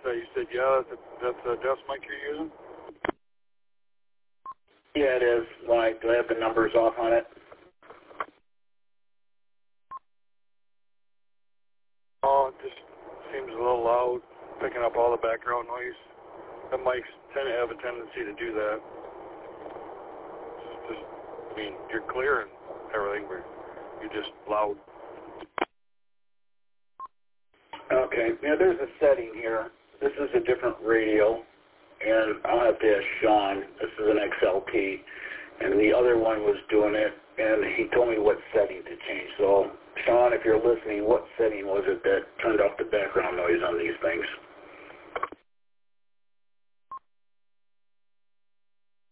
you said, yeah, that's a desk mic you're using? Yeah, it is. Why? Do I have the numbers off on it? Oh, it just seems a little loud, picking up all the background noise. The mics tend to have a tendency to do that. Just, I mean, you're clear and everything, but you're just loud. Okay. Yeah, there's a setting here. This is a different radio, and I'll have to ask Sean. This is an XLT, and the other one was doing it, and he told me what setting to change. So, Sean, if you're listening, what setting was it that turned off the background noise on these things?